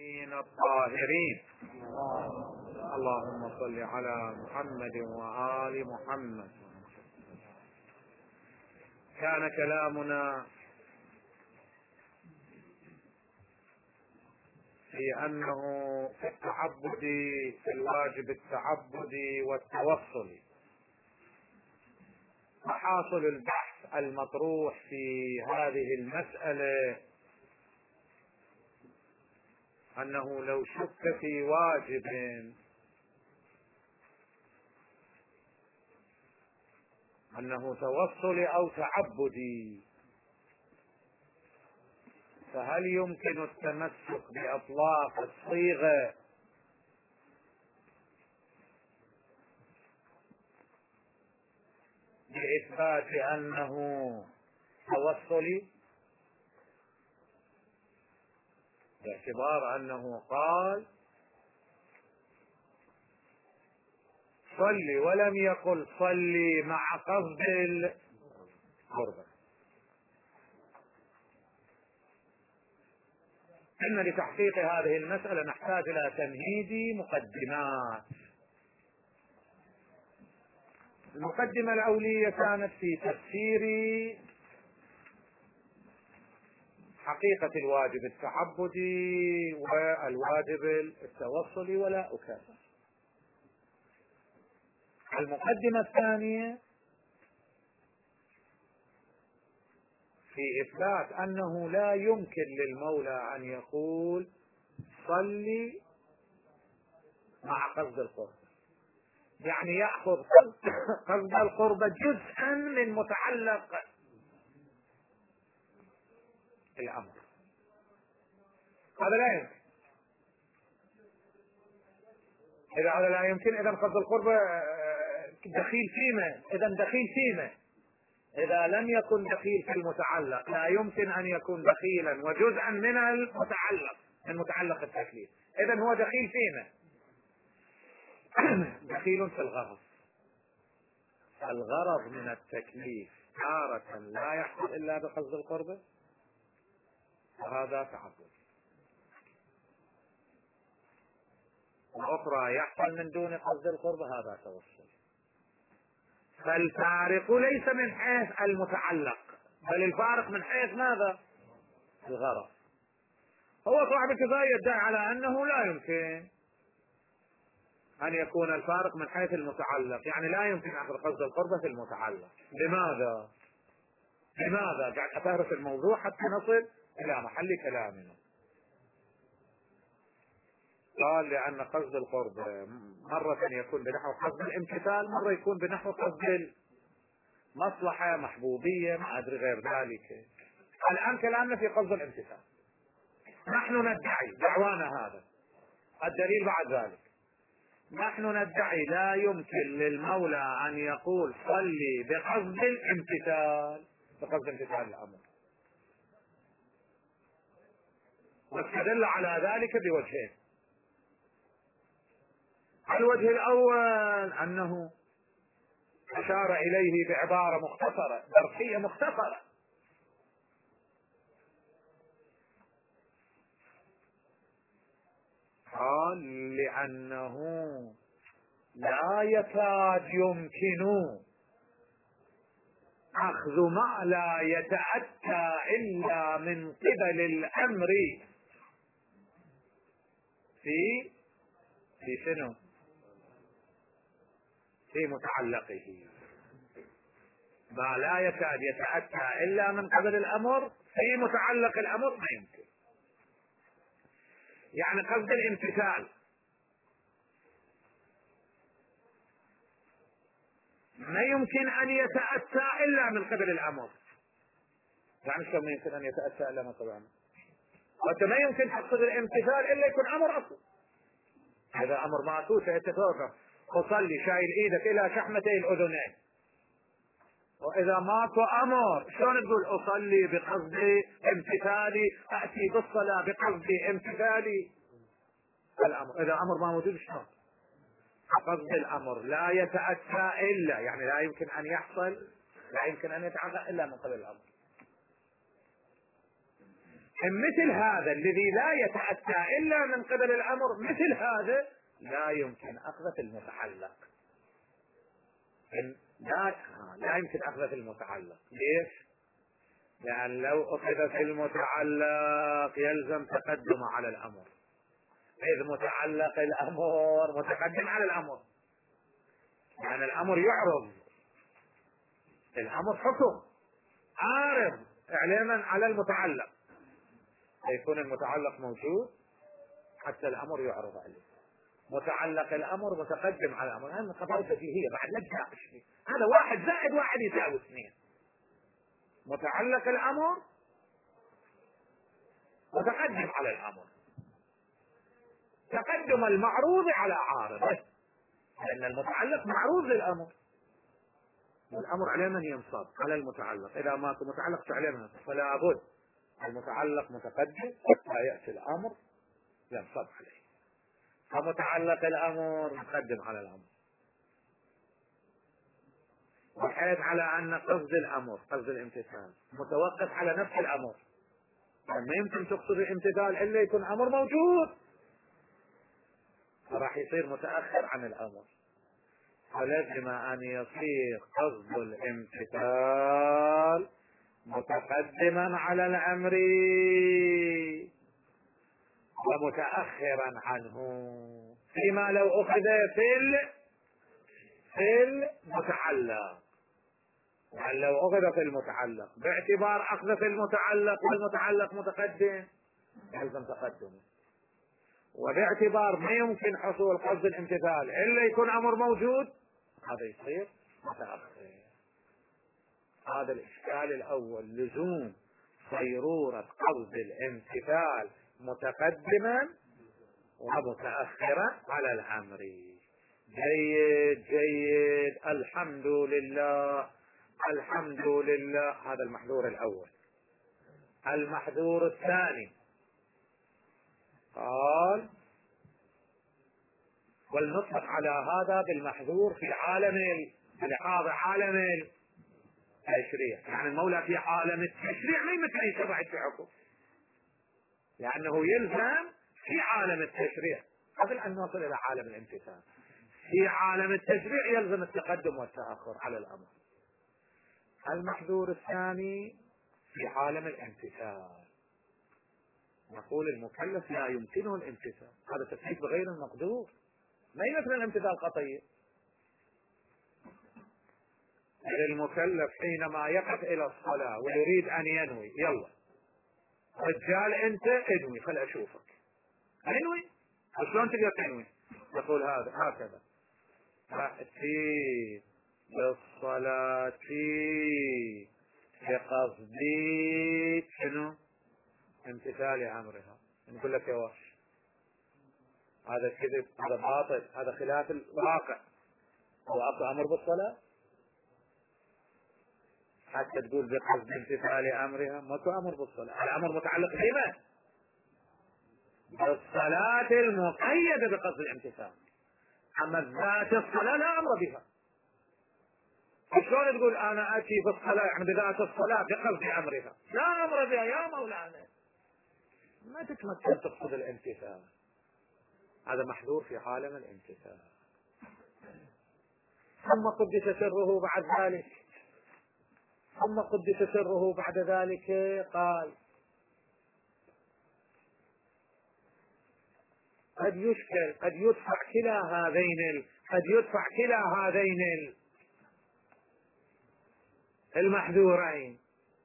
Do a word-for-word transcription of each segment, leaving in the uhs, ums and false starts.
الميامين الطاهرين. اللهم صل على محمد وآل محمد. كان كلامنا في أنه في التعبد، في الواجب التعبدي والتوصلي. محاصل البحث المطروح في هذه المسألة أنه لو شك في واجب أنه توصلي أو تعبدي، فهل يمكن التمسك بأطلاق الصيغة بإثبات أنه توصلي، باعتبار أنه قال صلي ولم يقل صلي مع قصد القربة؟ إن لتحقيق هذه المسألة نحتاج إلى تمهيد مقدمات. المقدمة الأولية كانت في تفسير حقيقة الواجب التعبدي والواجب التوصلي، ولا أكافئ. المقدمة الثانية في إثبات أنه لا يمكن للمولى أن يقول صلي مع قصد القرب، يعني يأخذ قصد القرب جزءا من متعلق الأمر. هذا لا يمكن. إذا هذا لا يمكن، إذا قصد القرب دخيل فيما، إذا دخيل فيما إذا لم يكن دخيل في المتعلق لا يمكن أن يكون دخيلا وجزءا من المتعلق من متعلق التكليف. إذا هو دخيل فيما دخيل في الغرض. الغرض من التكليف تارة لا يحصل إلا بقصد القرب، وهذا تعبد. الأخرى يحصل من دون قصد القرب، هذا توصل. فالفارق ليس من حيث المتعلق، بل الفارق من حيث ماذا؟ الغرض. هو صاحب الكفاية يدعي على أنه لا يمكن أن يكون الفارق من حيث المتعلق، يعني لا يمكن أخذ قصد القربة في المتعلق. لماذا؟ لماذا؟ قاعد أفهرس الموضوع حتى نصل إلى محل كلامنا. قال لأن قصد القرب مرة يكون بنحو قصد الامتثال، مرة يكون بنحو قصد المصلحة، محبوبية، ما أدري غير ذلك. الآن كلامنا في قصد الامتثال. نحن ندعي دعوانا هذا، الدليل بعد ذلك. نحن ندعي لا يمكن للمولى أن يقول صلي بقصد الامتثال، بقصد امتثال الأمر. واستدل على ذلك بوجهين. الوجه الأول أنه أشار إليه بعبارة مختصرة درسية مختصرة، قال لأنه لا يكاد يمكن أخذ ما لا يتأتى إلا من قبل الأمر في في شنو؟ في متعلقه. ما لا يكاد يتأتى إلا من قبل الأمر في متعلق الأمر ما يمكن. يعني قصد الامتثال ما يمكن أن يتأتى إلا من قبل الأمر. يعني شو ما يمكن أن يتأتى إلا من قبل الأمر؟ وأنت ما يمكن تقصد الامتثال إلا يكون أمر أصل. هذا أمر معصوص يتفوق. أصلي شايل إيدك إلى شحمتي الأذنين، وإذا ماكو أمر شلون تقول أصلي بقصد امتثالي، أأتي بالصلاة بقصد امتثالي الأمر؟ إذا أمر ما موجود شلون؟ قصد الأمر لا يتأتى إلا، يعني لا يمكن أن يحصل، لا يمكن أن يتحقق إلا من قبل الأمر. مثل هذا الذي لا يتأتى إلا من قبل الأمر، مثل هذا لا يمكن أخذ في المتعلق. لا لا يمكن أخذ في المتعلق. ليش؟ لأن لو أخذ في المتعلق يلزم تقدم على الأمر، إذ متعلق الأمر متقدم على الأمر، يعني الأمر يعرض، الأمر حكم عارض إعلاما على المتعلق، يكون المتعلق موجود حتى الأمر يعرض عليه. متعلق الأمر متقدم على الأمر، هذه قضايا بديهية بعد لا تناقش فيه، هذا واحد زائد واحد يساوي اثنين. متعلق الأمر متقدم على الأمر، تقدم المعروض على عارض، لأن المتعلق معروض للأمر، والأمر على من ينصب؟ على المتعلق. إذا ماكو متعلق فعلا فلا بد المتعلق متقدم حتى يأتي الأمر ينصب عليه، فمتعلق الأمر متقدم على الأمر، وحيث على أن قصد الأمر قصد الامتثال متوقف على نفس الأمر، ما يمكن تقصد الامتثال إلا يكون أمر موجود، فراح يصير متأخر عن الأمر، فلازم أن يصير قصد الامتثال متقدما على الأمر ومتأخرا عنه، فيما لو أخذ في في المتعلق. يعني لو أخذ في المتعلق باعتبار أخذ في المتعلق والمتعلق متقدم يلزم تقدمه، وباعتبار ما يمكن حصول قصد الامتثال إلا يكون أمر موجود هذا يصير متأخر. هذا الإشكال الأول، لزوم صيرورة قصد الامتثال متقدما ومتأخرا على الأمر. جيد جيد، الحمد لله الحمد لله. هذا المحذور الأول. المحذور الثاني قال ولنطلق على هذا بالمحذور في عالم الإعاضة عالم التشريع، يعني المولى في عالم التشريع ما يمكن أن يشرع في حكم، لأنه يلزم في عالم التشريع قبل أن نصل إلى عالم الامتثال. في عالم التشريع يلزم التقدم والتأخر على الأمر. المحذور الثاني في عالم الامتثال، نقول المكلف لا يمكنه الامتثال، هذا تكليف بغير المقدور، ما يمكن الامتثال قطعيا. المكلف حينما يقف إلى الصلاة ويريد أن ينوي، يلا رجال أنت انوي خل أشوفك، انوي شلون تقدر تنوي؟ يقول هذا هكذا تأتي بالصلاة بقصدي شنو؟ امتثال أمرها. نقول لك يا واش هذا كذب، هذا باطل، هذا خلاف الواقع. هو أكو أمر بالصلاة حتى تقول بقصد امتثال أمرها؟ ما تو أمر بالصلاة، الأمر متعلق بما بالصلاة المقيدة بقصد الامتثال، أما ذات الصلاة لا أمر بها. شلون تقول أنا أتي في الصلاة يعني بذات الصلاة بقصد أمرها؟ لا أمر بها يا مولانا، ما تتمكن تقصد الامتثال. هذا محذور في عالم الامتثال. ثم قدس سره بعد ذلك ثم قدس سره بعد ذلك قال قد يشكل قد يدفع كلا هذين قد يدفع كلا هذين المحذورين.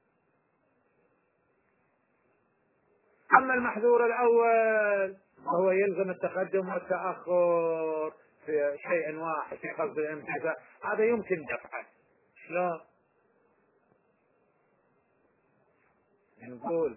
أما المحذور الأول فهو يلزم التقدم والتأخر في شيء واحد في قصد الامتثال، هذا يمكن دفعه. شلون؟ نقول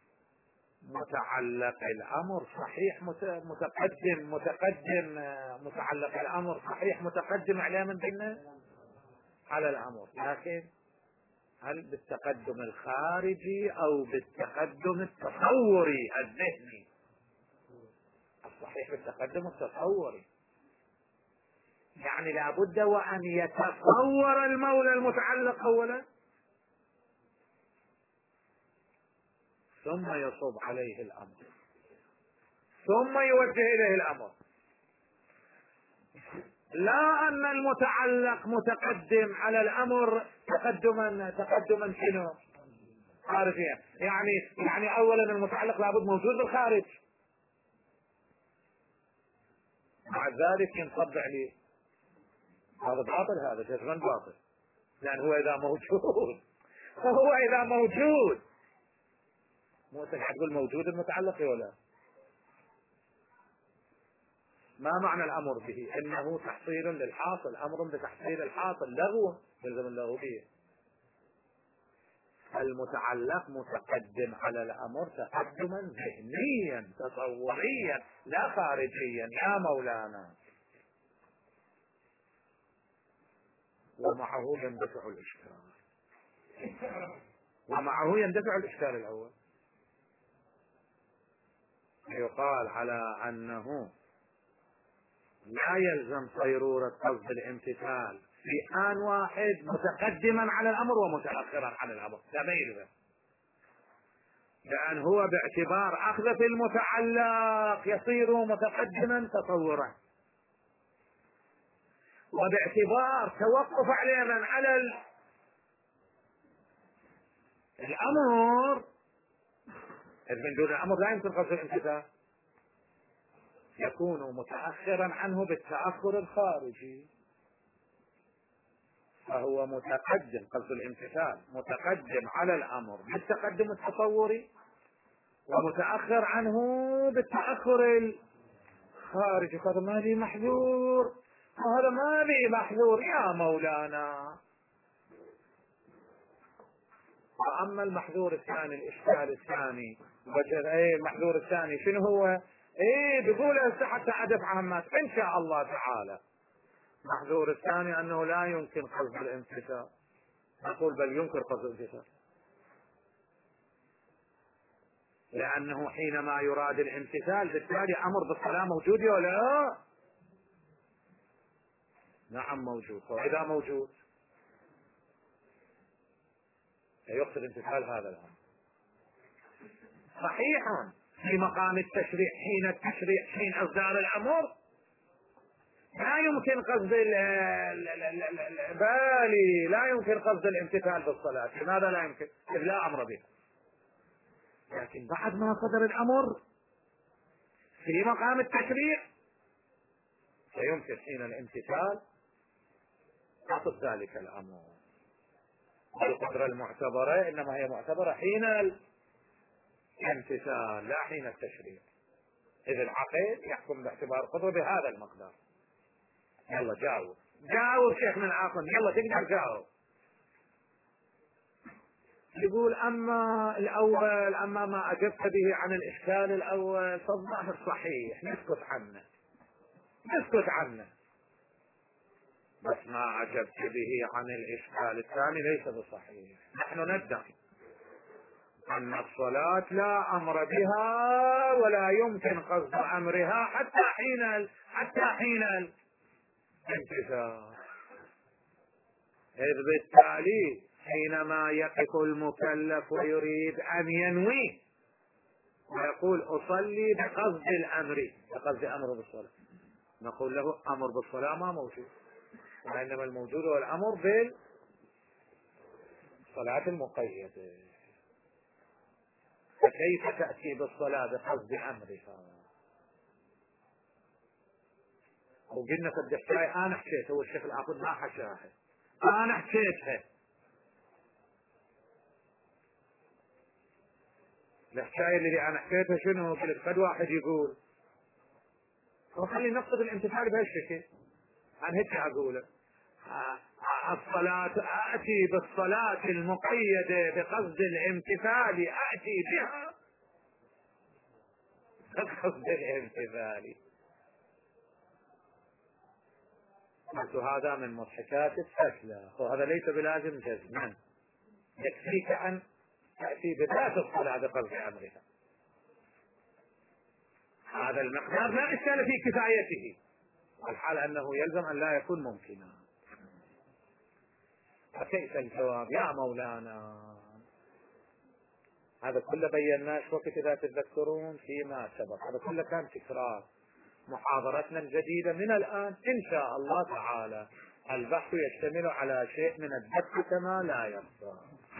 متعلق الأمر صحيح متقدم متقدم متعلق الأمر صحيح متقدم على من بينه على الأمر، لكن هل بالتقدم الخارجي أو بالتقدم التصوري الذهني؟ الصحيح بالتقدم التصوري، يعني لابد وأن يتصور المولى المتعلق أولا، ثم يصب عليه الأمر ثم يوجه إليه الأمر، لا أن المتعلق متقدم على الأمر تقدما تقدما شنو خارجيا. يعني يعني أولا المتعلق لابد موجود بالخارج، مع ذلك ينصب عليه. هذا باطل، هذا جزما باطل، لأن هو إذا موجود هو إذا موجود مو تقول موجود المتعلق ولا ما معنى الأمر به؟ إنه تحصيل للحاصل، أمر بتحصيل الحاصل، لغو يلزم اللغو به. المتعلق متقدم على الأمر تقدما ذهنيا تصوريا لا خارجيا يا مولانا، ومعه يندفع الإشكال ومعه يندفع الإشكال الأول. يقال على أنه لا يلزم صيرورة قصد الامتثال في آن واحد متقدما على الأمر ومتأخرا عن الأمر، لا ما يلزم، لأن هو باعتبار أخذ في المتعلق يصير متقدما تصورا، وباعتبار توقف عليه على الأمر إذ من دون الأمر لا يمكن قصد الامتثال، يكون متأخرا عنه بالتأخر الخارجي، فهو متقدم قصد الامتثال متقدم على الأمر بالتقدم التصوري، ومتأخر عنه بالتأخر الخارجي. هذا ما لي محذور، هذا ما لي محذور يا مولانا. وأما المحذور الثاني، الإشكال الثاني، ايه المحذور الثاني شنو هو؟ ايه بيقول حتى أدفع همات إن شاء الله تعالى. المحذور الثاني أنه لا يمكن قصد الامتثال، نقول بل يمكن قصد الامتثال، لأنه حينما يراد الامتثال بالتالي أمر بالصلاة موجود ولا لا؟ نعم موجود. وإذا موجود يقصد امتثال هذا الأمر. صحيح في مقام التشريع، حين التشريع حين إصدار الأمر لا يمكن قصد بالي لا يمكن قصد الامتثال بالصلاة. لماذا لا يمكن؟ إذ لا أمر بها. لكن بعد ما صدر الأمر في مقام التشريع فيمكن حين الامتثال قصد ذلك الأمر. القدرة المعتبرة إنما هي معتبرة حين الامتثال لا حين التشريع، إذ العقل يحكم باعتبار القدرة بهذا المقدار. يلا جاوب جاوب شيخ من العاقل، يلا تقدر جاوب. يقول أما الأول، أما ما أجبت به عن الإشكال الأول فالظاهر صحيح، نسكت عنه نسكت عنه بس ما أجبت به عن الإشكال الثاني ليس بصحيح. نحن ندعي أن الصلاة لا أمر بها ولا يمكن قصد أمرها حتى حين حتى حين الامتثال، إذ بالتالي حينما يقف المكلف ويريد أن ينوي ويقول أصلي بقصد الأمر بقصد أمر بالصلاة، نقول له أمر بالصلاة ما موجود، وإنما الموجود هو الأمر بالصلاة المقيدة. فكيف تأتي بالصلاة بقصد أمرها؟ وقلنا في الدحشاي أنا حكيتها والشيخ العقد ما حشاها، أنا حكيتها. الحكاية اللي أنا حكيتها شنو؟ قلت قد واحد يقول وخلي نقصد الامتثال بهالشكل، عن هيك أقوله الصلاة أأتي بالصلاة المقيدة بقصد الامتثال أأتي بها بقصد الامتثال. قلت هذا من مضحكات السفلى، وهذا ليس بلازم جزما، يكفيك أن تأتي بذات الصلاة بقصد أمرها. هذا المقدار لا إشكال في كفايته، الحال أنه يلزم أن لا يكون ممكنا. فكيف الجواب يا مولانا؟ هذا كله بيناه وقت إذا تتذكرون فيما سبق، هذا كله كان تكرار. محاضرتنا الجديدة من الآن إن شاء الله تعالى البحث يشتمل على شيء من الدقة كما لا يخفى.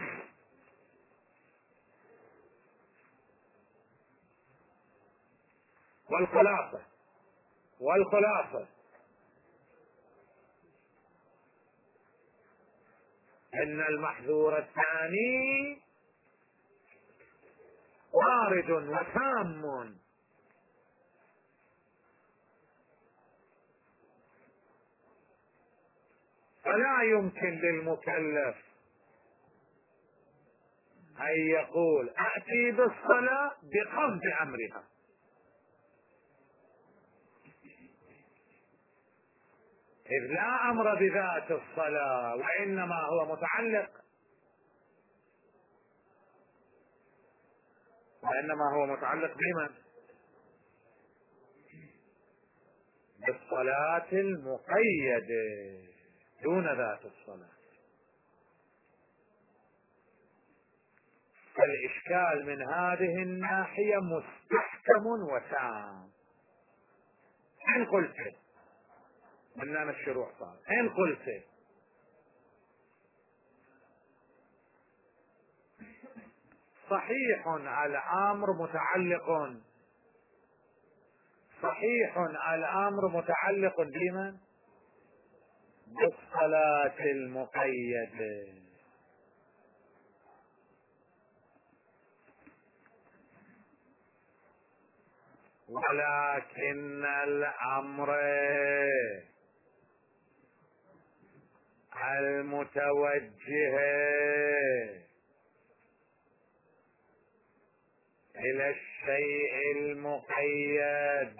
والخلاصة والخلاصة إن المحذور الثاني وارد وتام، فلا يمكن للمكلف أن يقول أأتي بالصلاة بقصد أمرها، إذ لا أمر بذات الصلاة، وإنما هو متعلق وإنما هو متعلق بمن؟ بالصلاة المقيدة دون ذات الصلاة. فالإشكال من هذه الناحية مستحكم وتام. إن قلت من الشروع صار إن قلت صحيح الأمر متعلق صحيح الأمر متعلق بمن؟ بالصلاة المقيدة، ولكن الأمر المتوجه إلى الشيء المقيد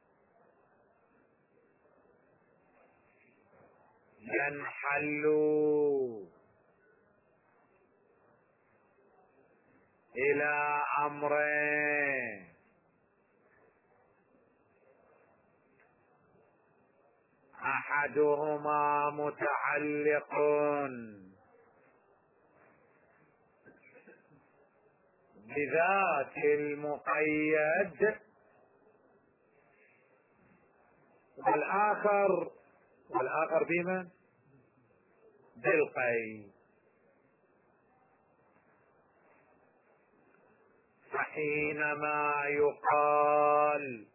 ينحل إلى أمرين: أحدهما متعلق بذات المقيد، والآخر والآخر بمن؟ بالقيد. فحينما يقال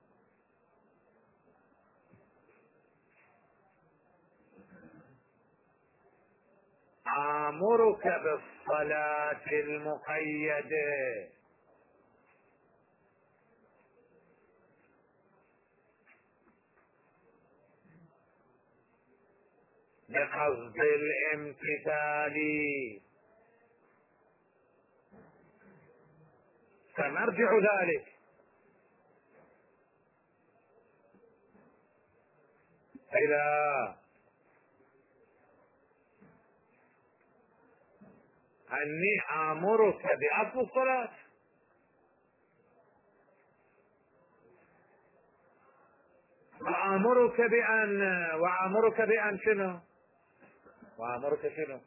آمرك بالصلاة المقيدة بقصد الامتثال، فنرجع ذلك إلى أني آمرك بأصل الصلاة، وآمرك بأن وآمرك بأن شنو؟ وآمرك شنو؟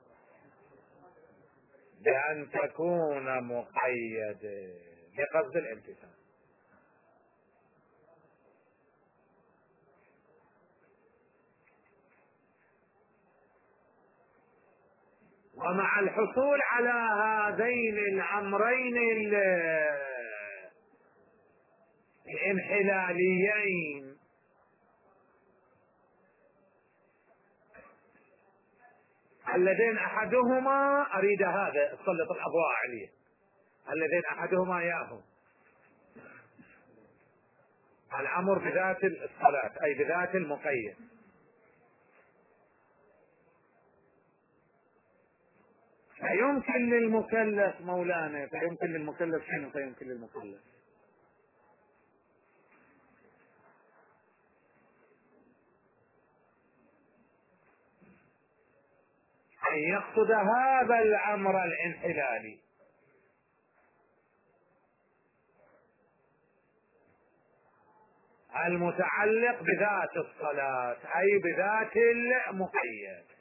بأن تكون مقيدة بقصد الامتثال. ومع الحصول على هذين الأمرين الانحلاليين اللذين أحدهما أريد هذا سلط الأضواء عليه، اللذين أحدهما ياهو الأمر بذات الصلاة أي بذات المقيد، فيمكن للمكلف مولانا فيمكن للمكلف شنو؟ فيمكن للمكلف أن يقصد هذا الأمر الانحلالي المتعلق بذات الصلاة أي بذات المقيد،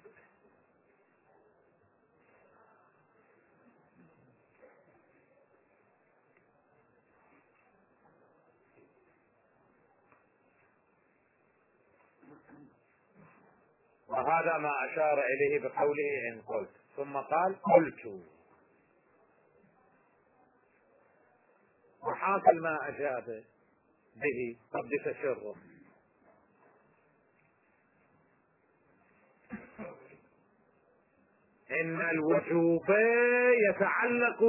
وهذا ما أشار إليه بقوله إن قلت، ثم قال قلت، وحاصل ما أجاب به قدس سره إن الوجوب يتعلق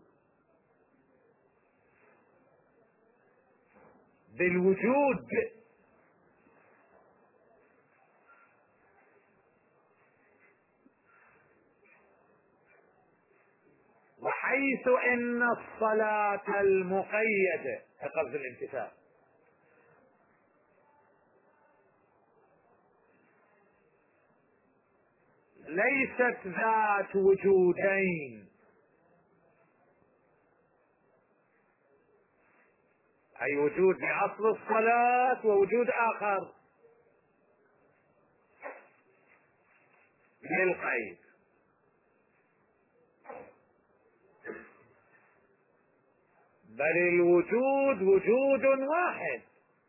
بالوجود، وحيث إن الصلاة المقيدة كقصد الامتثال ليست ذات وجودين، أي وجود بأصل الصلاة ووجود آخر للقيد، بل الوجود وجود واحد،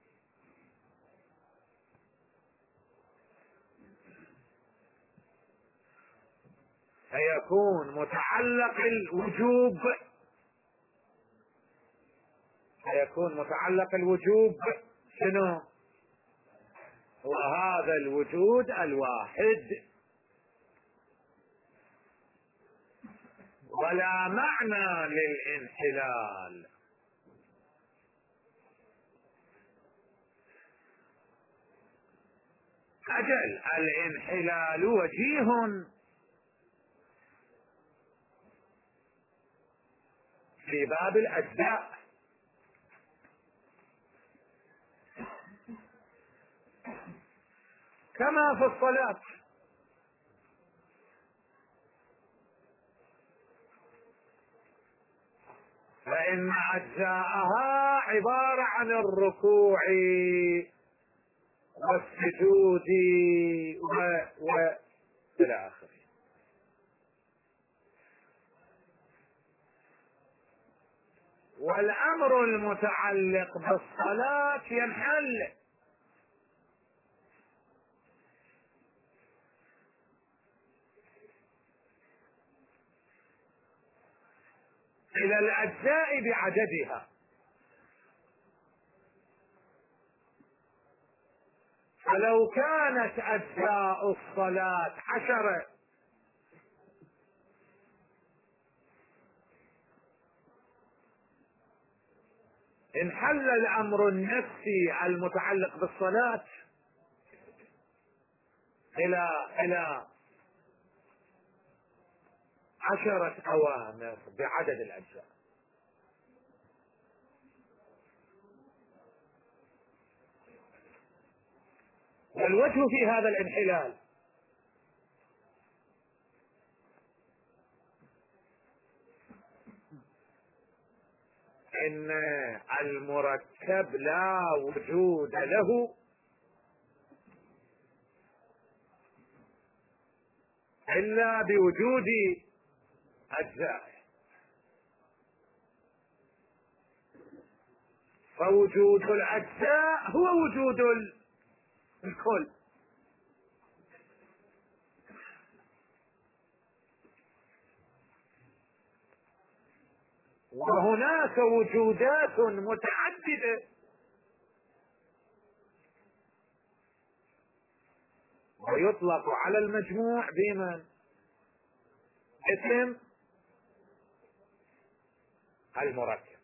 فيكون متعلق الوجوب فيكون متعلق الوجوب شنو؟ هو هذا الوجود الواحد، ولا معنى للانحلال. أجل الانحلال وجيه في باب الأجزاء، كما في الصلاة، فإن أجزاءها عبارة عن الركوع والسجود و و إلى آخره. والأمر المتعلق بالصلاة ينحل إلى الأجزاء بعددها، فلو كانت أجزاء الصلاة عشرة انحل الأمر النفسي المتعلق بالصلاة إلى إلى عشرة أوامر بعدد الأجزاء. والوجه في هذا الانحلال إن المركب لا وجود له إلا بوجود أجزائه، فوجود الأجزاء هو وجود الكل، وهناك وجودات متعددة ويطلق على المجموع بمن؟ اسم المركب.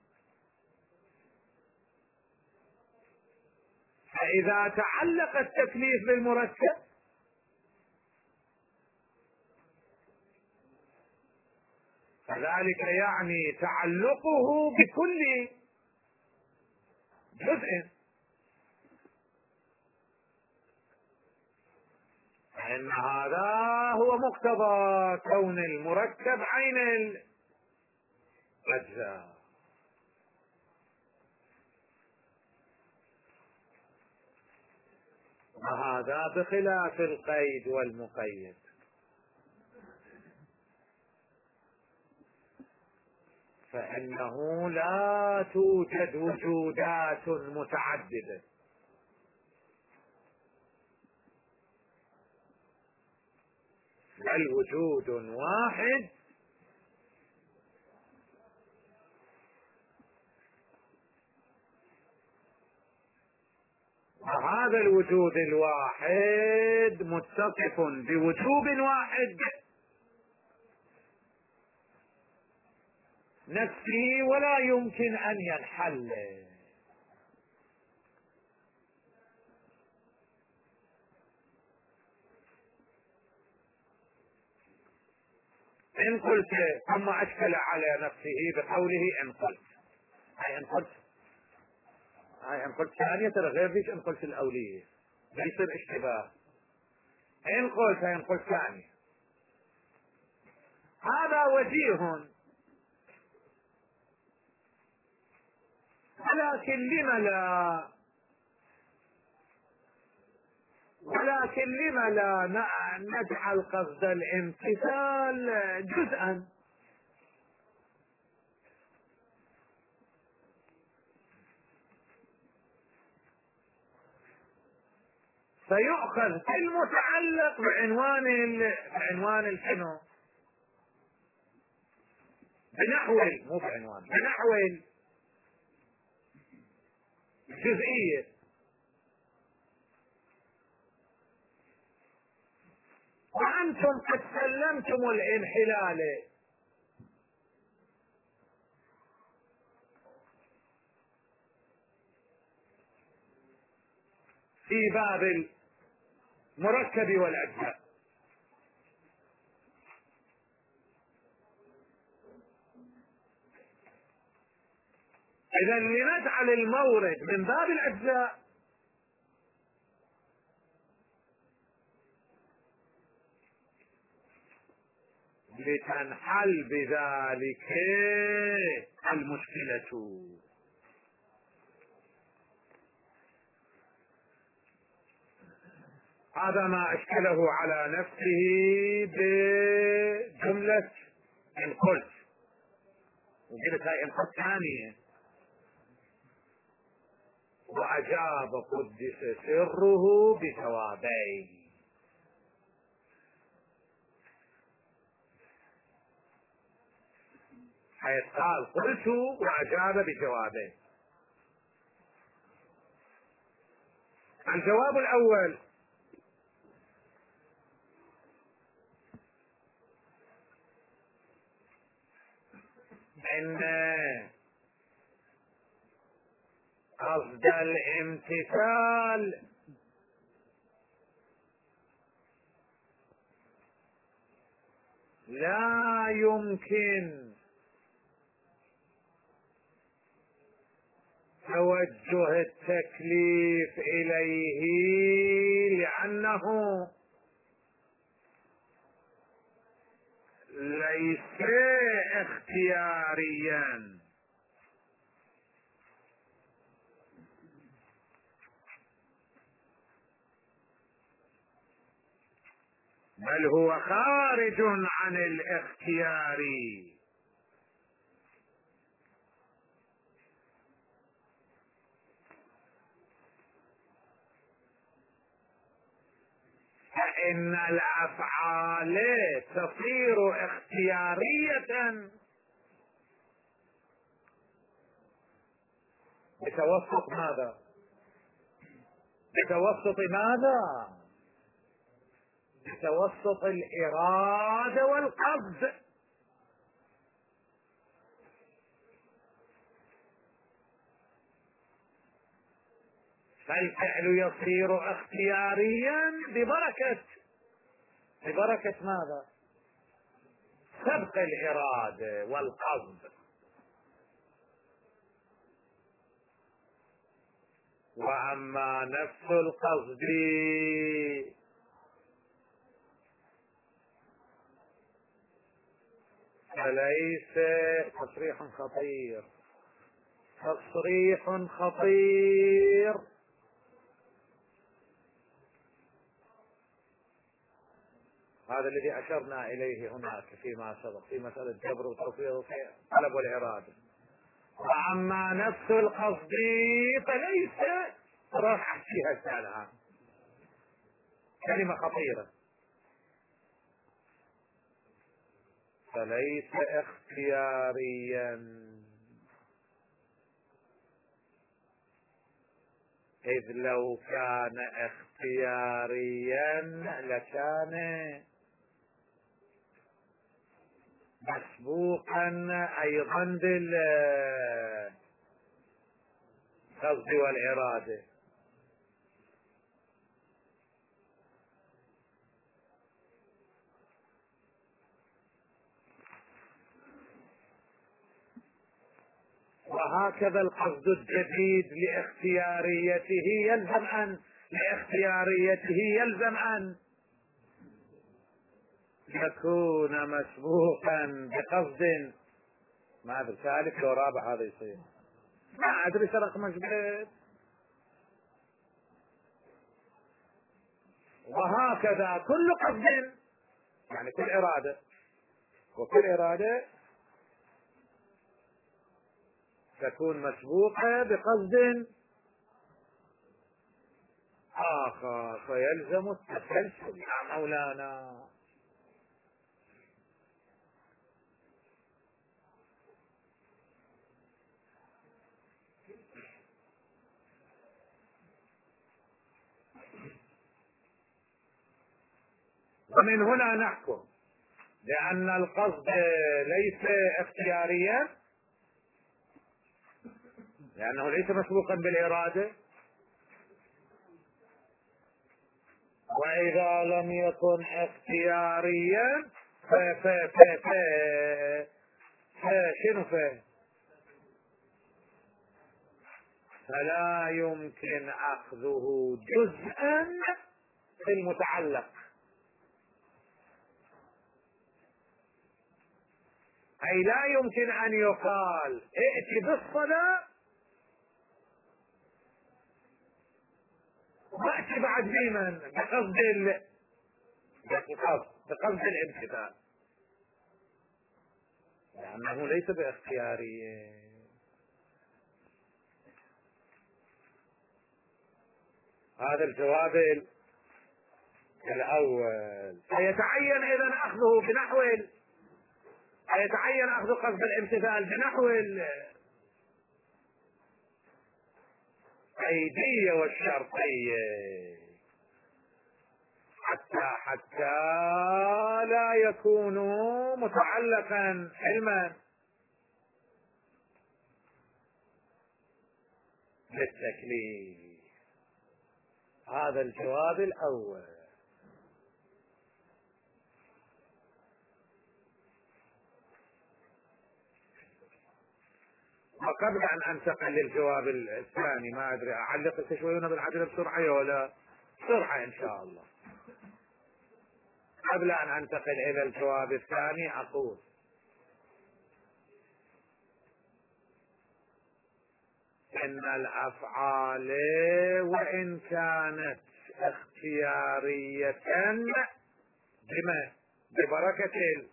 فإذا تعلق التكليف بالمركب فذلك يعني تعلقه بكل جزء، فإن هذا هو مقتضى كون المركب عين الأجزاء. وهذا بخلاف القيد والمقيد، فإنه لا توجد وجودات متعددة، بل وجود واحد وهذا الوجود الواحد متصف بوجوب واحد نفسي ولا يمكن ان ينحل. ان قلت ثم اشكل على نفسه بقوله ان قلت، هاي ان قلت هاي ان قلت ثانية ترى غير ليش ان قلت الاولية بيصير اشتباه. ان قلت هاي ان قلت ثانية هذا وجيه، ولكن لم لا ولكن لم لا نجعل قصد الامتثال جزءا؟ فيؤخذ المتعلق بعنوان ال... بعنوان الحنو بنحو مو بعنوان بنحو الجزئية، وأنتم قد سلمتم الانحلال. في باب المركب والأجزاء إذا لنجعل المورد من باب الأجزاء لتنحل بذلك المشكلة. هذا ما أشكله على نفسه بجملة إن قلت، وقلت هاي إن قلت ثانية، وأجاب قدس سره بجوابين. حيث قال قلت وأجاب بجوابين. الجواب الأول إن قصد الامتثال لا يمكن توجه التكليف إليه لأنه ليس اختياريا، بل هو خارج عن الاختيار. فإن الأفعال تصير اختيارية بتوسط ماذا؟ بتوسط ماذا؟ بتوسط الإرادة والقصد. فالفعل يصير اختياريا ببركة ببركة ماذا؟ سبق الإرادة والقصد. وأما نفس القصد فليس تصريح خطير تصريح خطير هذا الذي أشرنا إليه هناك فيما سبق في مسألة جبر وتوفيق طلب والإرادة. وأما نفس القصد فليس، راح أحكيها الآن، كلمة خطيرة. فليس اختياريا، إذ لو كان اختياريا لكان مسبوقا أيضا بالقصد والإرادة. وهكذا القصد الجديد لاختياريته يلزم أن لاختياريته يلزم أن يكون مسبوقا بقصد. ما أدري ثالث لو رابع هذا يصير، ما أدري شرق مجبر. وهكذا كل قصد، يعني كل إرادة، وكل إرادة تكون مسبوقة بقصد آخر، فيلزم التسلسل يا مولانا. ومن هنا نحكم لأن القصد ليس اختياريا، لأنه ليس مسبوقا بالإرادة، وإذا لم يكن اختياريا ف ف ف ف ف شنو ف فلا يمكن أخذه جزءا في المتعلق، أي لا يمكن أن يقال ائت بالصلاة وأتي بعد بمن بقصد ال... بقصد بقصد الامتثال، لأنه ليس باختياري. هذا الجواب الأول. فيتعين إذن أخذه بنحو فيتعين أخذ قصد الامتثال بنحو القيدية والشرطية، حتى حتى لا يكون متعلقا علما بالتكليف. هذا الجواب الأول. وقبل أن أنتقل للجواب الثاني، ما أدري أعلق تشويون بالعدل بسرعة ولا بسرعة إن شاء الله. قبل أن أنتقل إلى الجواب الثاني أقول إن الأفعال وإن كانت اختيارية بما ببركة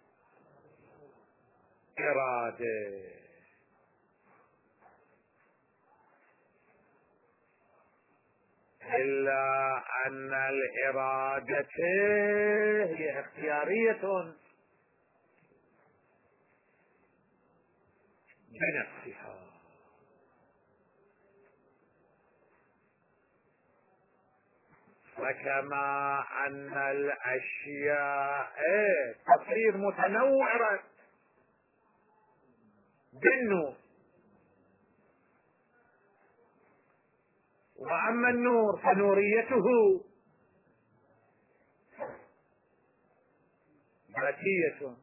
الإرادة، إلا أن الإرادة هي اختيارية بنفسها، وكما أن الأشياء تصير متنوعة بالنور، وأما النور فنوريته ذاتية،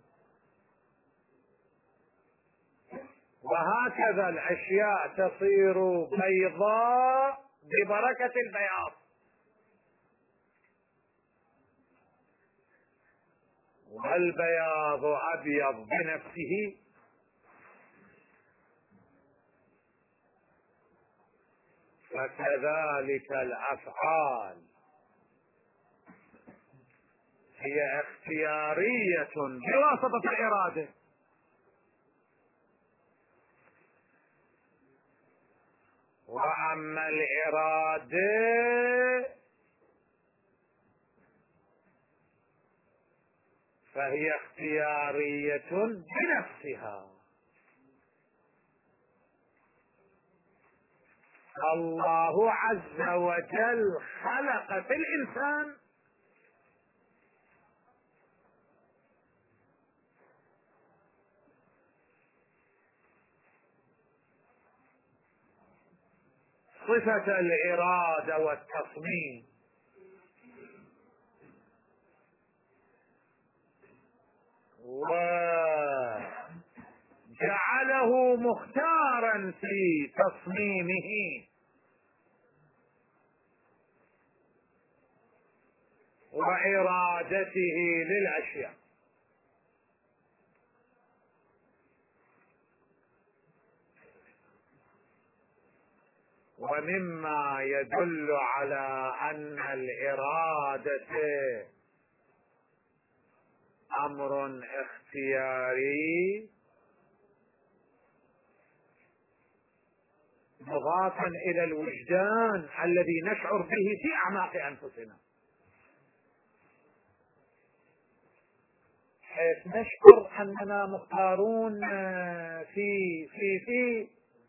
وهكذا الأشياء تصير بيضاء ببركة البياض، والبياض أبيض بنفسه، فكذلك الأفعال هي اختيارية بواسطة الإرادة، وأما الإرادة فهي اختيارية بنفسها. الله عز وجل خلق في الإنسان صفة الإرادة والتصميم، وجعله مختارا في تصميمه وإرادته للأشياء. ومما يدل على أن الإرادة أمر اختياري مضافا إلى الوجدان الذي نشعر به في أعماق أنفسنا، حيث نشعر أننا مختارون في في في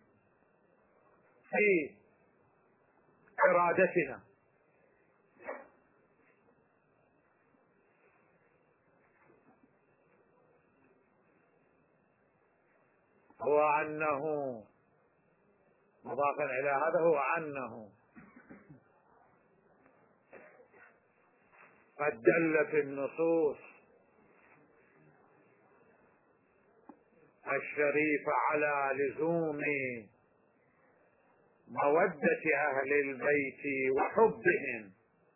في إرادتنا. هو أنه مضافا إلى هذا، هو أنه قد دلت النصوص الشريفة على لزوم مودة أهل البيت وحبهم،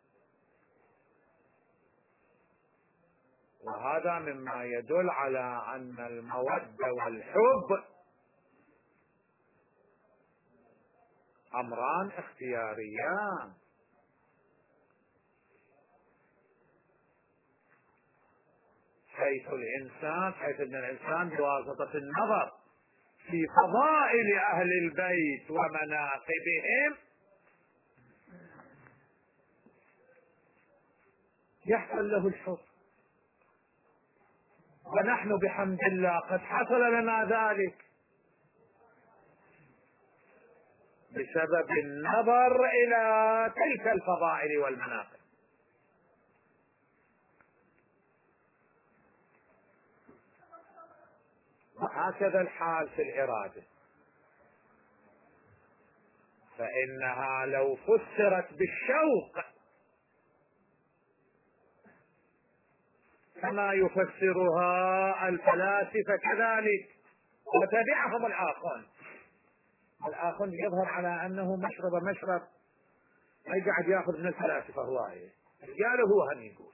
وهذا مما يدل على أن المودة والحب أمران اختياريان، حيث الإنسان حيث أن الإنسان بواسطة النظر في فضائل أهل البيت ومناقبهم يحصل له الحب، ونحن بحمد الله قد حصل لنا ذلك بسبب النظر إلى تلك الفضائل والمناقب. وهكذا الحال في الإرادة، فإنها لو فسرت بالشوق كما يفسرها الفلاسفة كذلك وتبعهم الآخرون. الآخرون يظهر على أنه مشرب مشرب ما يقعد يأخذ من الفلاسفة هواية، قالوا هو هم يقول.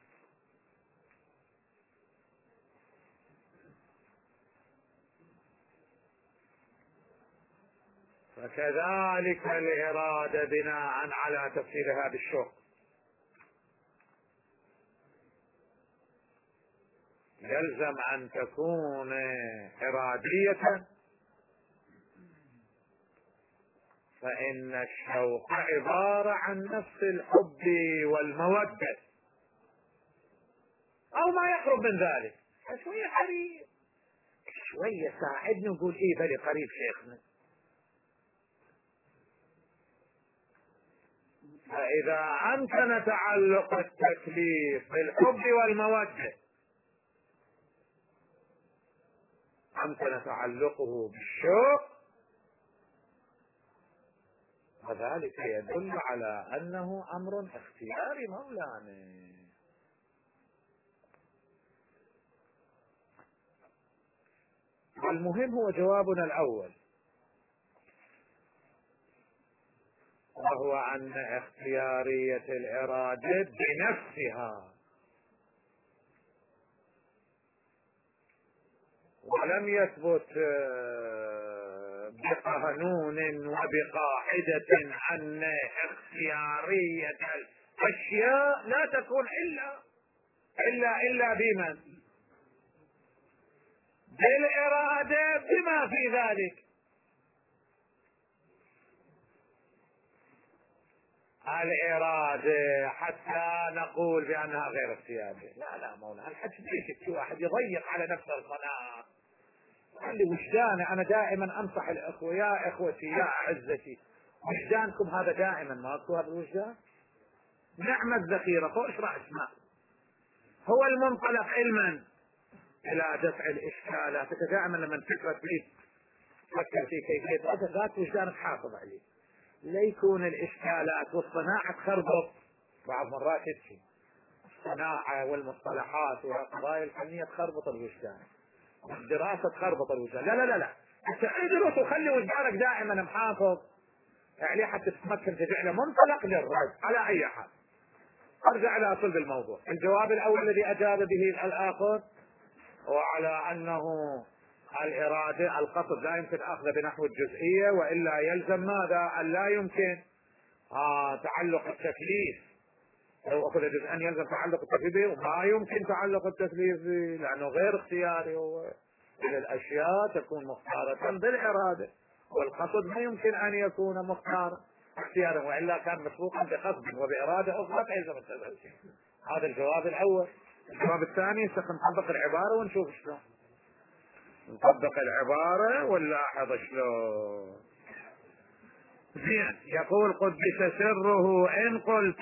فكذلك الإرادة بناء على تفسيرها بالشوق يلزم أن تكون إرادية، فإن الشوق عبارة عن نفس الحب والمودة أو ما يقرب من ذلك. شوية قريب، شوية ساعدني نقول إيه بلي قريب شيخنا. فإذا أمكن تعلق التكليف بالحب والمودة أمكن تعلقه بالشوق، وذلك يدل على أنه أمر اختياري مولانا. المهم هو جوابنا الأول، وهو أن اختيارية الإرادة بنفسها ولم يثبت بقانون وبقاعدة أن اختيارية الأشياء لا تكون إلا إلا إلا بمن؟ بالإرادة بما في ذلك. الإرادة حتى نقول بأنها غير اختيارية. لا لا مولانا، الحج ليش في واحد يضيق على نفسه القناة؟ خلي وجداني. أنا دائما أنصح الأخوة، يا إخوتي يا أعزتي، وجدانكم هذا دائما ماكو هذا الوجدان. نعم الذخيرة فوق رأس ماء، هو المنطلق علما إلى دفع الإشكالات. دائما لما فكرة فيك فكر في كيفية هذا ذات وجدانك حافظ عليه، لا يكون الإشكالات والصناعة تخربط. بعض مرات تشي الصناعة والمصطلحات والقضايا الفنية تخربط الوجدان، الدراسة تخربط الوجدان. لا لا لا لا، ادرس وخلي وجدانك دائما محافظ يعني حتى تتمكن تجعله منطلق للرد على أي حال. أرجع إلى صلب الموضوع. الجواب الأول الذي أجاب به الآخر وعلى أنه الإرادة القصد لا يمكن أخذ بنحو الجزئية، وإلا يلزم ماذا؟ أن لا يمكن آه تعلق التكليف. لو أخذ جزءا يلزم تعلق التكليف به، وما يمكن تعلق التكليف به لأنه غير اختياري. الأشياء تكون مختارة بالإرادة، والقصد ما يمكن أن يكون مختارا اختيارا، وإلا كان مسبوقا بقصد وبإرادة أخرى فيلزم التسلسل. هذا الجواب الأول. الجواب الثاني سنطبق العبارة ونشوف شلون نطبق العبارة ونلاحظ شلون. زين، يقول قدس سره إن قلت،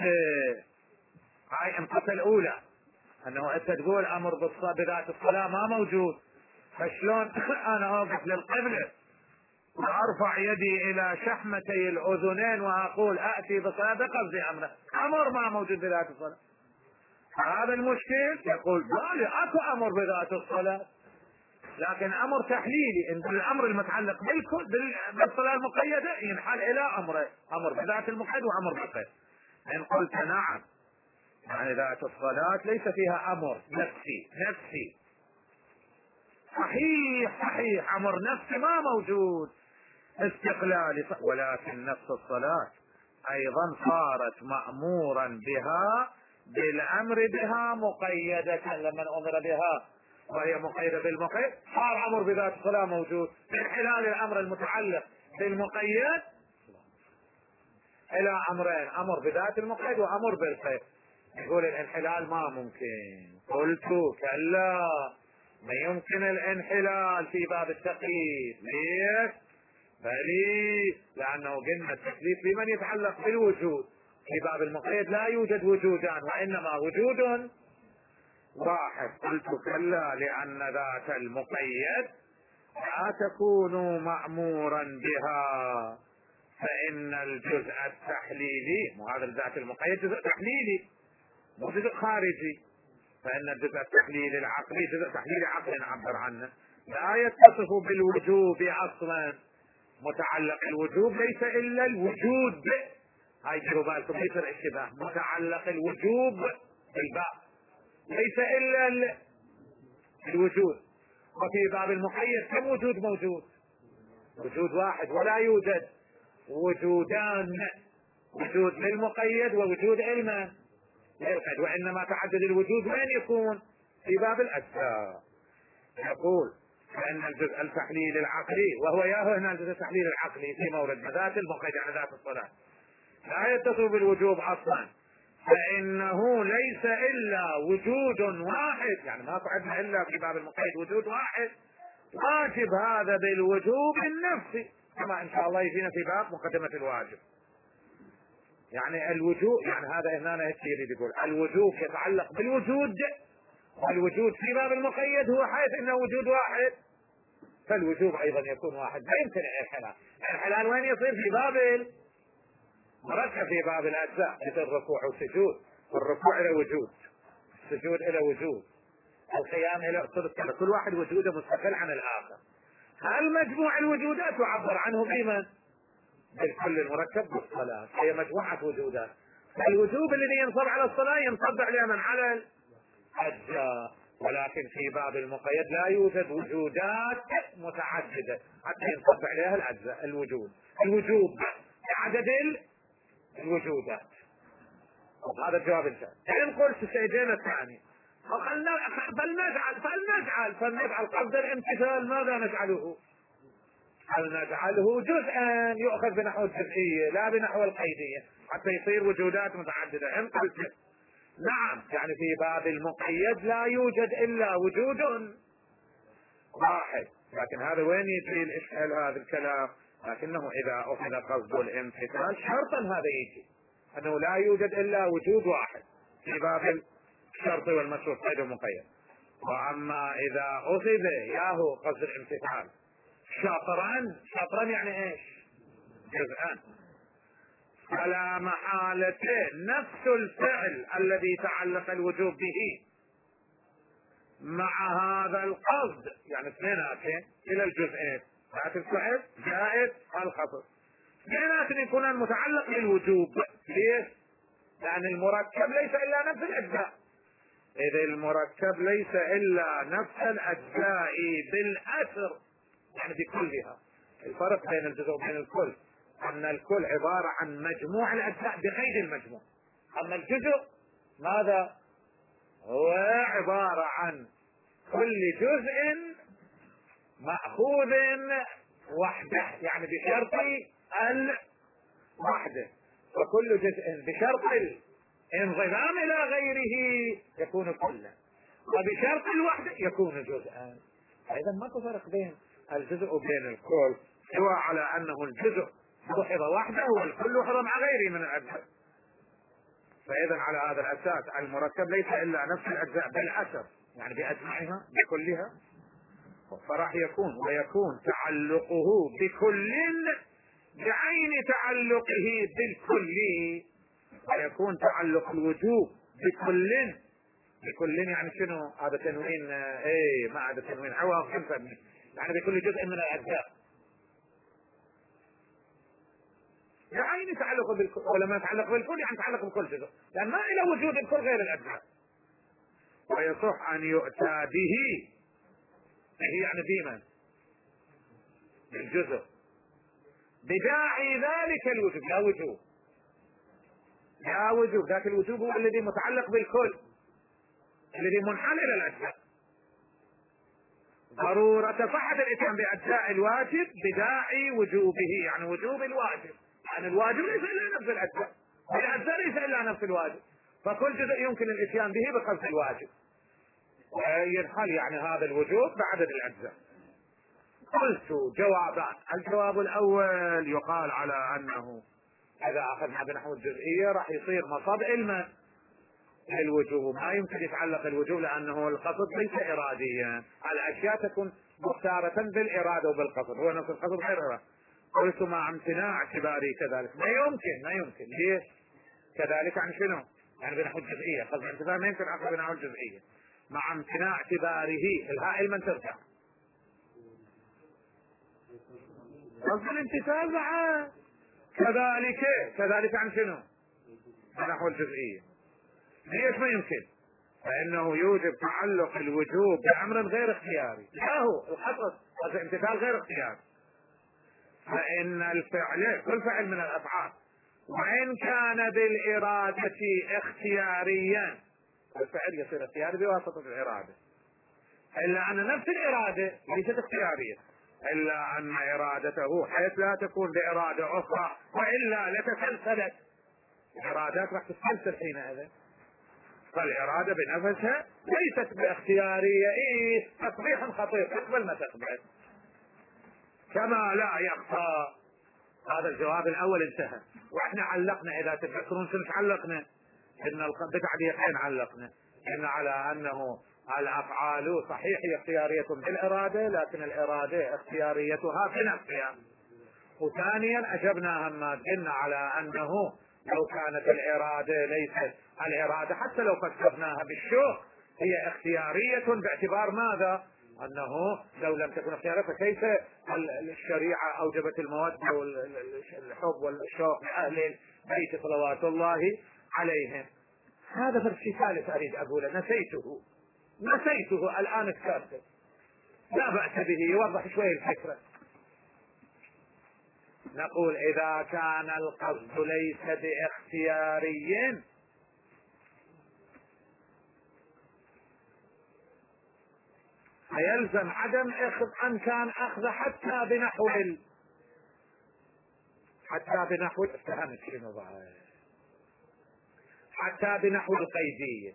هاي النقطة الأولى أنه أنت تقول أمر بذات الصلاة ما موجود، فشلون أنا أوقف للقبلة وأرفع يدي إلى شحمتي الأذنين وأقول أأتي بصلاة بقصد أمره؟ أمر ما موجود بذات الصلاة. هذا المشكل. يقول بالي أكو أمر بذات الصلاة، لكن أمر تحليلي. إن الأمر المتعلق بالصلاة المقيدة ينحل إلى أمر أمر بذات المقيد وأمر بالقيد. إن قلت نعم، يعني ذات الصلاة ليس فيها أمر نفسي نفسي صحيح صحيح أمر نفسي ما موجود استقلالي، ولكن نفس الصلاة أيضا صارت مأمورا بها بالأمر بها مقيدة. لما أمر بها وهي مقيدة بالمقيد صار أمر بذات الصلاة موجود من خلال الأمر المتعلق بالمقيد إلى أمرين، أمر بذات المقيد وأمر بالقيد. يقول الانحلال ما ممكن. قلت كلا، ما يمكن الانحلال في باب التقييد. ليش؟ بلي لأنه قلنا التكليف بمن يتعلق بالوجود، في باب المقيد لا يوجد وجودان وإنما وجود واحد. قلت كلا لأن ذات المقيد لا تكون مأمورا بها، فإن الجزء التحليلي، وهذا الذات المقيد جزء تحليلي مو جزء خارجي، فإن الجزء التحليلي العقلي جزء تحليلي عقلي نعبر عنه لا يتصف بالوجوب أصلا. متعلق الوجوب ليس إلا الوجود. هاي ديروا بالكم ليس الاشتباه. متعلق الوجوب بالباب ليس إلا الوجود. وفي باب المقيد كم وجود موجود؟ وجود واحد، ولا يوجد وجودان، وجود للمقيد ووجود علما للقيد، وإنما تعدد الوجود وين يكون؟ في باب الأجزاء. يقول فإن الجزء التحليل العقلي، وهو يا هنا الجزء التحليل العقلي في مورد ذات المقيد على ذات الصلاة لا يتصل بالوجوب أصلا، فإنه ليس إلا وجود واحد، يعني ما عندنا إلا في باب المقيد وجود واحد، واجب هذا بالوجوب النفسي كما إن شاء الله يجينا في باب مقدمة الواجب. يعني الوجوب، يعني هذا هنا هيك يريد يقول الوجوب يتعلق بالوجود، والوجود في باب المقيد هو حيث انه وجود واحد، فالوجوب ايضا يكون واحد. لا يمكن الانحلال. الانحلال وين يصير؟ في باب مركب، في باب الاجزاء، مثل الركوع والسجود. الركوع الى وجود، السجود الى وجود، القيام الى صدق، كل واحد وجوده مستقل عن الاخر. هل مجموع الوجودات يعبر عنه بمن؟ بالكل المركب بالصلاة، هي مجموعة وجودات. الوجوب الذي ينصب على الصلاة ينصب على من؟ على الأجزاء. ولكن في باب المقيد لا يوجد وجودات متعددة حتى ينصب عليها الأجزاء. الوجود الوجوب عدد الوجودات. هذا الجواب الثاني. إن قلت الشيئين الثاني فلنجعل فلنجعل فلنجعل قصد الامتثال ماذا نجعله؟ هل نجعله جزءا يؤخذ بنحو الجزئية لا بنحو القيدية حتى يصير وجودات متعددة؟ إن قلت نعم، يعني في باب المقيد لا يوجد إلا وجود واحد، لكن هذا وين يجي الإشكال هذا الكلام؟ لكنه إذا أخذ قصد الامتثال شرطا هذا يجي أنه لا يوجد إلا وجود واحد في باب الشرط والمشروط قيد ومقيد. وأما إذا أخذ ياهو قصد الامتثال شطرا، شطرا يعني إيش؟ جزءا، فلا محالة نفس الفعل الذي تعلق الوجوب به مع هذا القصد، يعني اثنيناتين إلى الجزئين، ذات الفعل زائد الخطر، اثنيناتين يكونان متعلق بالوجوب. ليش؟ لأن المركب ليس إلا نفس الأجزاء. إذا المركب ليس إلا نفس الأجزاء بالأثر، يعني بكلها. الفرق بين الجزء وبين الكل أن الكل عبارة عن مجموع الأجزاء بقيد المجموع، أما الجزء ماذا؟ هو عبارة عن كل جزء مأخوذ وحده، يعني بشرط الوحدة، وكل جزء بشرط الانضمام إلى غيره يكون كلا، وبشرط الوحدة يكون جزءا. إذا ماكو فرق بين الجزء وبين الكل، سواء على أنه الجزء لحظ وحده والكل لحظ مع غيره من الأجزاء. فإذا على هذا الأساس المركب ليس إلا نفس الأجزاء بالأثر، يعني بأجمعها بكلها، فراح يكون ويكون تعلقه بكل بعين تعلقه بالكل، ويكون تعلق الوجوب بكل بكل يعني شنو؟ هذا تنوين ايه ما هذا تنوين عوض خمسة، يعني بكل جزء من الأجزاء بعين تعلق بالكل، ولما يتعلق بالكل يعني تعلق بكل جزء، لأن ما إلى وجود الكل غير الأجزاء. ويصح أن يؤتى به، به يعني بمن؟ بالجزء، بداعي ذلك الوجوب، لا وجوب لا وجوب ذاك الوجوب هو الذي متعلق بالكل الذي منحل إلى الأجزاء. ضرورة صحة الإتيان بأجزاء الواجب بداعي وجوبه، يعني وجوب الواجب، يعني الواجب ليس إلا نفس الأجزاء، والأجزاء ليس إلا نفس الواجب، فكل جزء يمكن الإتيان به بقصد الواجب وينحل يعني هذا الوجوب بعدد الأجزاء. قلت جوابان. الجواب الأول يقال على أنه إذا أخذنا بنحو الجزئية راح يصير مصاب علما الوجوب، ما يمكن يتعلق الوجوب لأنه القصد ليس إراديا، الأشياء تكون مختارة بالإرادة وبالقصد، هو نفس القصد غير إرادة. قلت مع امتناع اعتباري كذلك، ما يمكن ما يمكن ليش؟ كذلك عن شنو؟ يعني بنحو الجزئية، قصد الامتثال ما يمكن أخذ بنحو الجزئية مع امتناع اعتباره، الهاء من ترجع قصد الامتثال مع كذلك كذلك عن شنو؟ بنحو الجزئية. ليش ما يمكن؟ فإنه يوجب تعلق الوجوب بأمر غير اختياري، لا هو الحصر قصد الامتثال غير اختياري، فإن الفعل كل فعل من الأفعال وإن كان بالإرادة اختياريا، الفعل يصير اختياري بواسطة الإرادة، إلا أن نفس الإرادة ليست اختيارية، إلا أن إرادته حيث لا تكون بإرادة أخرى وإلا لتسلسلت الإرادات راح تتسلسل حينئذ، فالإرادة بنفسها ليست باختيارية، إيه تصريح خطير تقبل ما تقبل كما لا يخفى. هذا الجواب الأول انتهى، وإحنا علقنا إذا تذكرون شنو علقنا؟ إن بتعليقين علقنا، إن على أنه الأفعال صحيح هي اختيارية بالإرادة، لكن الإرادة اختياريتها بنفسها. وثانيا أجبنا هم قلنا على أنه لو كانت الإرادة ليست الإرادة حتى لو فسرناها بالشوق هي اختيارية باعتبار ماذا؟ أنه لو لم تكن اختيارية فكيف الشريعة أوجبت المودة والحب والشوق لأهل البيت صلوات الله عليهم. هذا فرشي ثالث أريد أقوله، نسيته نسيته الآن اذكرته، لا بأس به يوضح شوي الفكرة. نقول إذا كان القصد ليس باختياري فيلزم عدم اخذ امكان اخذه حتى بنحو ال... حتى بنحو فهمت شنو بعد؟ حتى بنحو القيدية.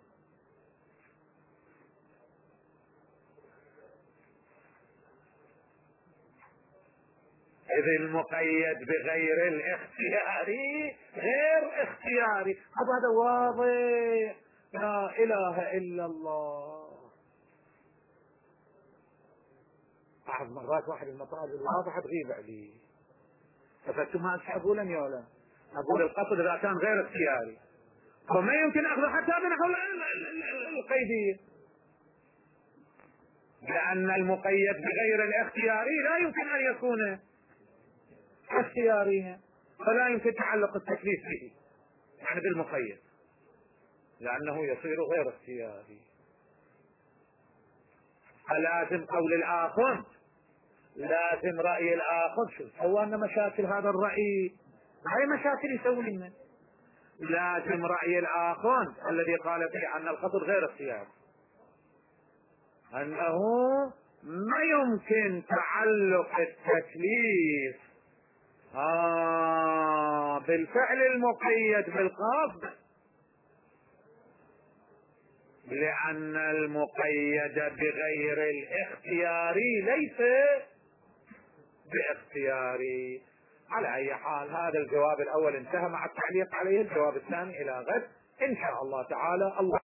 إذ المقيد بغير الاختياري غير اختياري. هذا واضح، لا اله الا الله. بعض مرات واحد المطالب الواضحة تغيب عليه، فانتم ما اقول يا ولا اقول القصد اذا كان غير اختياري وما يمكن اخذه حتى بنحو القيدية، لان المقيد بغير الاختياري لا يمكن ان يكون اختياريا، فلا يمكن تعلق التكليف به يعني بالمقيد لانه يصير غير اختياري. فلازم قول الاخر، لازم راي الاخر. شو هو ان مشاكل هذا الراي هاي مشاكل يسوي لنا. لازم راي الاخر الذي قال فيه ان القصد غير اختياري، انه ما يمكن تعلق التكليف آه بالفعل المقيد بالقصد، لأن المقيد بغير الاختياري ليس باختياري. على أي حال هذا الجواب الأول انتهى مع التعليق عليه. الجواب الثاني إلى غد إن شاء الله تعالى. الله